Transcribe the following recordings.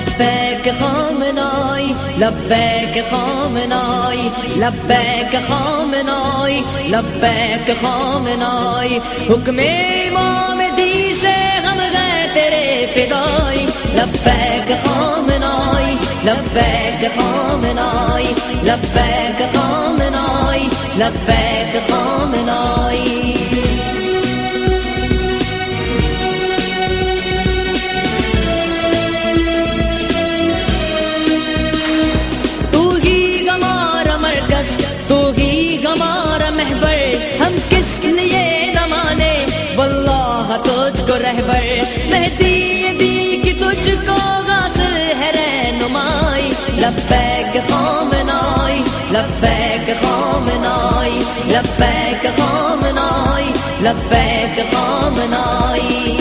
لبیک خامنائی لبیک خامنائی لبیک خامنائی لبیک خامنائی حکم امام دی سے ہم گئے تیرے فدائی لبیک خامنائی لبیک خامنائی لبیک خامنائی لبیک خامنائی ہمارا محور ہم کس لیے نہ مانے واللہ تجھ کو رہبر مہدی دی کی تجھ کو غاصل ہے رہنمائی لبیک خامنائی لبیک خامنائی لبیک خامنائی لبیک خامنائی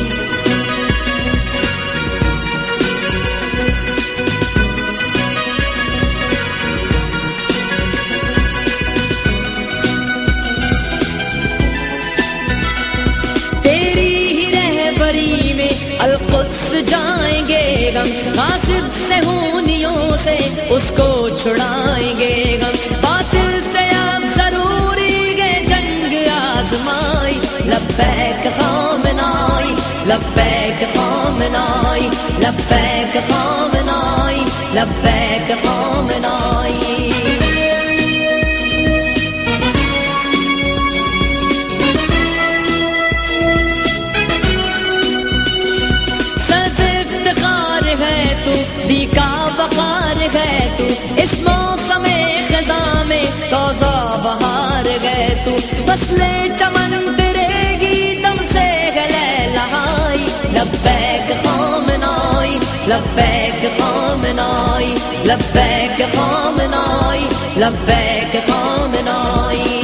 القدس جائیں گے غم غاصب سے ہونیوں سے اس کو چھڑائیں گے غم باطل سے اب ضروری گے جنگ آزمائی لبیک خامنائی لبیک خامنائی لبیک خامنائی لبیک خامنائی دی کا وقار ہے تو اس موسم خزاں میں تازہ بہار گئے تو فصل چمن تیرے گی دم سے گلے لہائی لبیک خامنائی لبیک خامنائی لبیک خامنائی لبیک خامنائی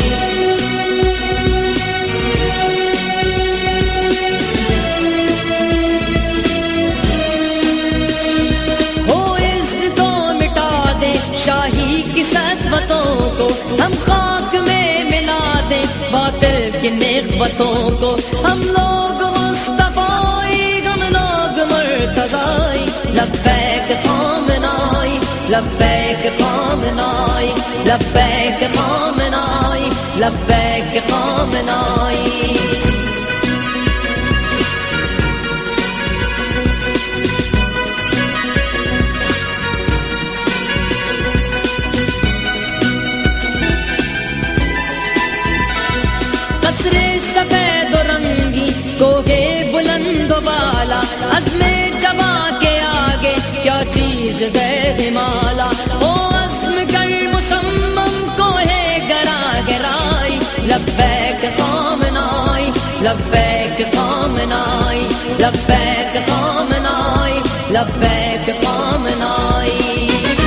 شاہی کی سسوتوں کو ہم خاک میں ملا دیں باطل کی نخوتوں کو ہم لوگ مصطفی ہم لوگ مرتضی لبیک خامنائی لبیک خامنائی لبیک خامنائی لبیک خامنائی سفید و رنگی کوہے بلند و بالا عزم جبا کے آگے کیا چیز ہے ہمالا او عزم کر مسمم کوہے گرا گرائی لبیک خامنائی لبیک خامنائی لبیک خامنائی لبیک خامنائی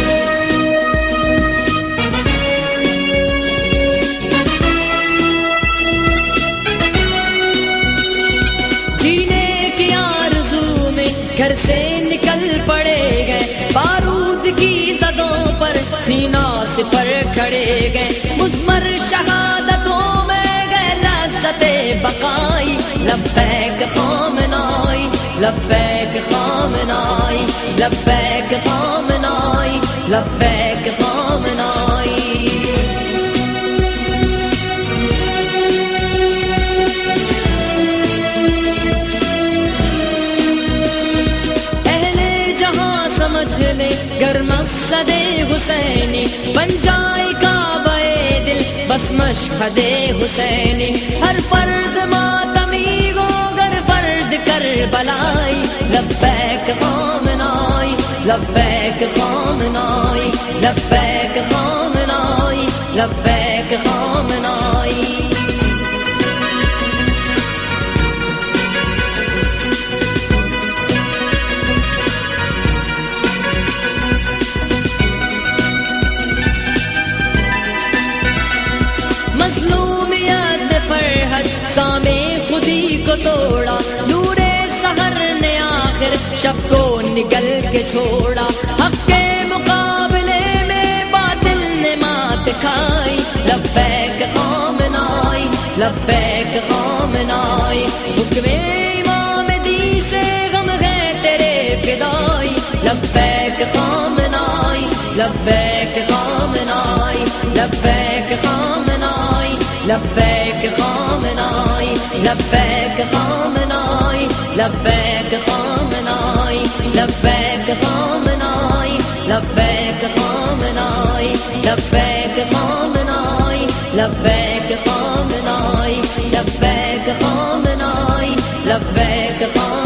گھر سے نکل پڑے گئے بارود کی زدوں پر سینہ سپر کھڑے گئے مزمر شہادتوں میں گئے لذت بقائی لبیک خامنائی لبیک خامنائی لبیک خامنائی لبیک خامنائی گر مقصد حسینی بن جائے کعبہ دل بس مشہد حسینی ہر فرد ماتمی گو گر فرد کر بلائی لبیک خامنائی لبیک خامنائی لبیک خامنائی لبیک خامنائی سامے خودی کو توڑا نور سحر نے آخر شب کو نگل کے چھوڑا حق کے مقابلے میں باطل نے مات کھائی لبیک خامنائی لبیک خامنائی حکم امام دی سے غم ہے تیرے فدائی لبیک خامنائی لبیک خامنائی لبیک خامنائی لبیک خامنائی لبیک خامنائی لبیک خامنائی لبیک خامنائی لبیک خامنائی لبیک خامنائی لبیک خامنائی لبیک خامنائی